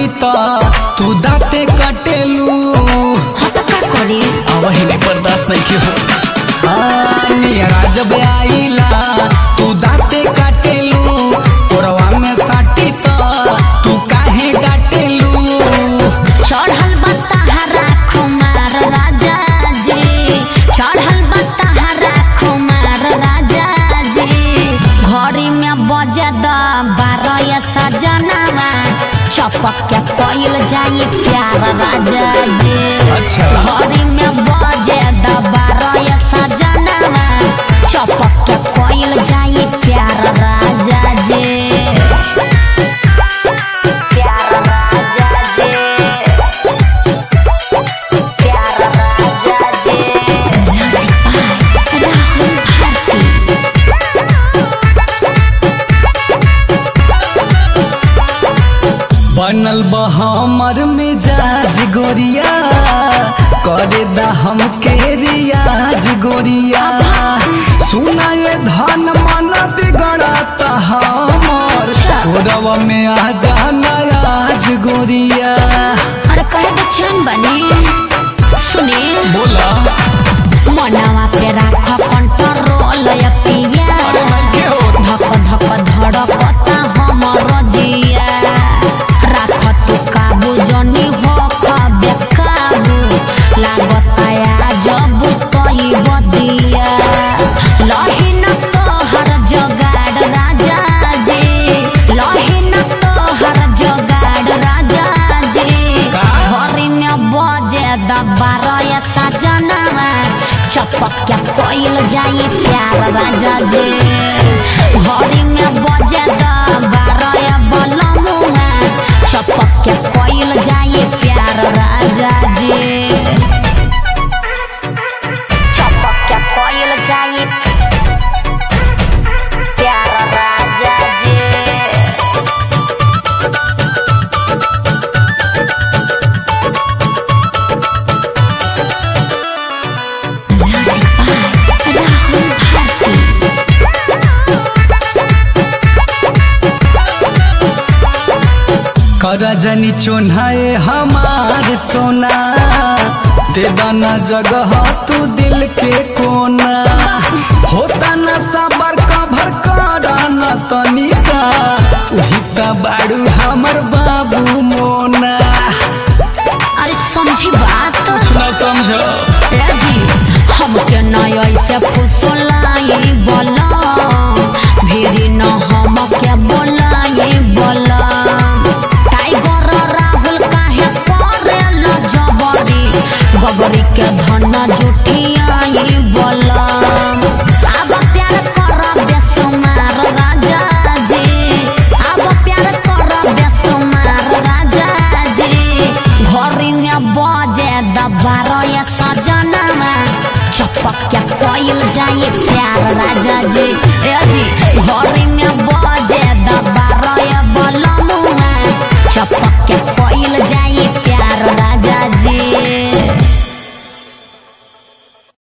साटी तो तू दाते कटेलू वही नहीं बर्दाश्त नहीं की हो नियरा जब आईला तू दाते काटेलू कोरवा में साटी तो तू काहे डाटेलू चढ़ल बतहरा खुमार राजा जी चढ़ल बतहरा खुमार राजा जी घड़ी में बजे द 12 सजनवा चपक के कोयल जाई प्यार राजा जी अच्छा घड़ी में बजे द 12 सजनवा चपक के कोयल जाई प्यार राजा जी प्यार राजा जी प्यार राजा जी राहुल भारती बनल बा हमर मिजाज गोरिया करे दा हमके रियाज गोरिया सुना ये धन मन बिगड़ता हमर कोरवा में आ जाना आज गोरिया अरे कहे तो चैन बनी सुने बोला मनवा पे राख कंट्रोल पिया धक धक धड़कता हमर जिया राख तू काबू जनी हो खबे काबू लागता जब तई बदिया लहिन तोहर जगाड़ राजा जी लहिन तोहर जगाड़ राजा जी घरी में बजे द 12 सजनवा चपक के कोयल जाई प्यार राजा जी घड़ी में बजे द 12 बलमुआ चपक के कोयल जाई प्यार राजा जी चपक के कोयल जाई प्यार राजा जी राहुल भारती कर जनी चोन्हाए हमार सोना दे दाना जगह तू दिल के कोना होता न सबर कभर कराना तनिका उहिता बाड़ू हमर बाबू मोना अरे समझी बात न समझो जी हमके नय ऐसे फुसलाई बोला भेरी न हमके बोलाई बोला टाइगर राहुल काहे करे न जबरी गगरी के धन जुठियाई बोला अब प्यार कर बेसुमार राजा जी अब प्यार कर बेसुमार राजा जी घरी में बजे द 12 सजनवा चपक के कोयल जाई प्यार राजा जी